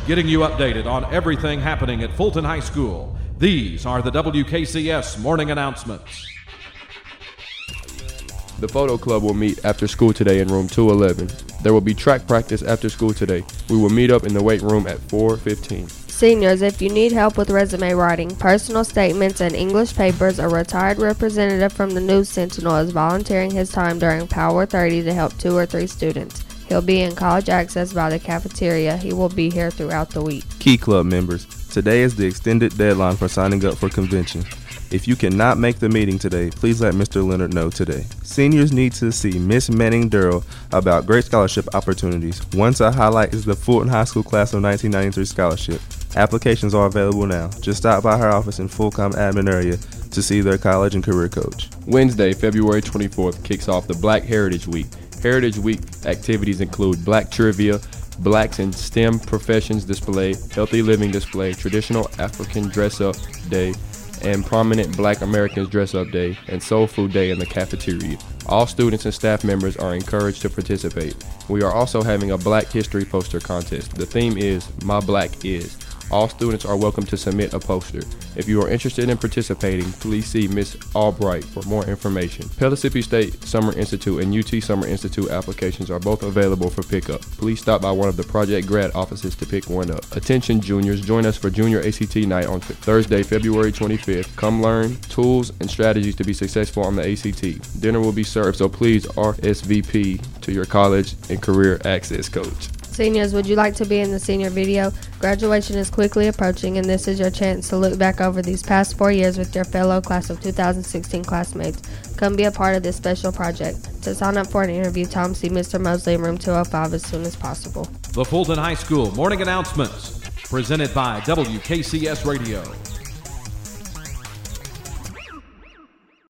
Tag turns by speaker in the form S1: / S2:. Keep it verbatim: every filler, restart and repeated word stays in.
S1: getting you updated on everything happening at Fulton High School. These are the W K C S morning announcements.
S2: The photo club will meet after school today in room two eleven. There will be track practice after school today. We will meet up in the weight room at four fifteen.
S3: Seniors, if you need help with resume writing, personal statements, and English papers, a retired representative from the News Sentinel is volunteering his time during Power thirty to help two or three students. He'll be in College Access by the cafeteria. He will be here throughout the week.
S4: Key Club members, today is the extended deadline for signing up for convention. If you cannot make the meeting today, please let Mister Leonard know today. Seniors need to see Miss Manning Durrell about great scholarship opportunities. One to highlight is the Fulton High School Class of nineteen ninety-three Scholarship. Applications are available now. Just stop by her office in Fulcom admin area to see their college and career coach.
S2: Wednesday, February twenty-fourth, kicks off the Black Heritage Week. Heritage Week activities include Black Trivia, Blacks in STEM Professions Display, Healthy Living Display, Traditional African Dress-Up Day, and Prominent Black Americans Dress-Up Day, and Soul Food Day in the cafeteria. All students and staff members are encouraged to participate. We are also having a Black History poster contest. The theme is My Black Is. All students are welcome to submit a poster. If you are interested in participating, please see Miz Albright for more information. Pellissippi State Summer Institute and U T Summer Institute applications are both available for pickup. Please stop by one of the Project Grad offices to pick one up. Attention juniors, join us for Junior A C T Night on Thursday, February twenty-fifth. Come learn tools and strategies to be successful on the A C T. Dinner will be served, so please R S V P to your college and career access coach.
S3: Seniors, would you like to be in the senior video? Graduation is quickly approaching, and this is your chance to look back over these past four years with your fellow class of two thousand sixteen classmates. Come be a part of this special project. To sign up for an interview, Tom, see Mister Mosley in room two oh five as soon as possible.
S1: The Fulton High School morning announcements, presented by W K C S Radio.